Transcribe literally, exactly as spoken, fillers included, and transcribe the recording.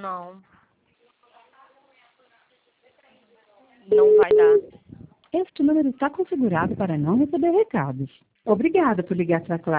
Não. Não vai dar. Este número está configurado para não receber recados. Obrigada por ligar para a Claro.